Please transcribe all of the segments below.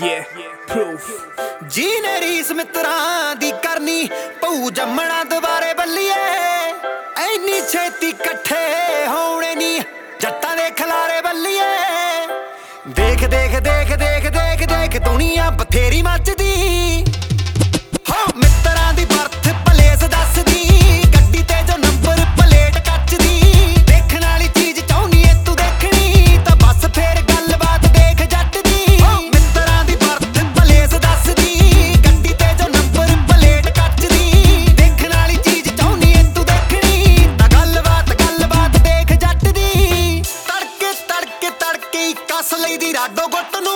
proof जी ने रीस मित्रां दी करनी पऊ जम्मना दुबारे बल्लीए Anne छेती कट्ठे होने नी जट्टां दे खलारे बल्लीए देख देख देख देख देख देख दुनिया बथेरी मचदी हो मित्रां दी बर्थ प्लेस दसदी गड्डी ते जो नंबर प्लेट कचदी देखण वाली चीज चाहुंदी ऐ तू देखणी तां बस फेर गलबात देख जट दी मित्रां दी बर्थ प्लेस दसदी गड्डी ते जो नंबर प्लेट कचदी देखण वाली चीज चाहुंदी ऐ तू देखणी तां गलबात देख जट दी तड़के तड़के तड़के कस लईदी राडो गुੱਟ ਨੂੰ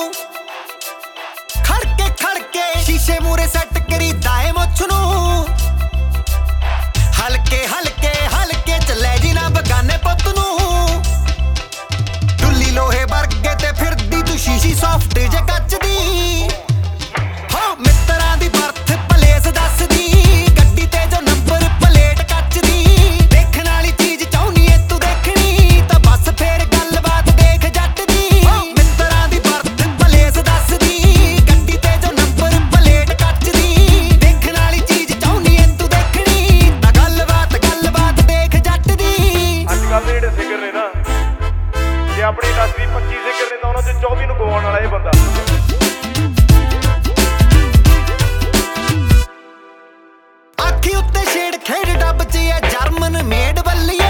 खड़के शीशे मूरे सैट करी दाए मुछ नू हल्के हल्के हल्के चले जी ना बगाने पुत नू डुल्ली लोहे वर्गे ते फिरदी तू शीशी सॉफ्ट जे कच दी हो मित्रां दी बर्थ प्लेस दसदी गड्डी ते जो नंबर प्लेट कचदी देखण वाली चीज चाहुंदी ऐ तू देखणी तां बस फेर गलबात देख जट दी मित्रां दी बर्थ प्लेस दसदी गड्डी ते जो नंबर प्लेट कचदी देखण वाली चीज चाहुंदी ऐ तू देखणी तां गलबात देख जट दी ਅੱਜ ਕੱਲ੍ਹ ਦੇ ਜਿਹੜੇ ਸਿੰਗਰ ਨੇ ਨਾ ਜੇ ਆਪਣੀ ਇੰਡਸਟਰੀ 25 ਸਿੰਗਰ ਨੇ ਤਾਂ ਉਹਨਾਂ 'ਚ 24 ਨੂੰ ਗਵਾਉਣ ਵਾਲਾ ਇਹ ਬੰਦਾ ਅੱਖੀ ਉੱਤੇ ਛੇੜ ਖੇਡ ਡੱਬ 'ਚ ਐ ਜਰਮਨ ਮੇਡ ਬੱਲੀ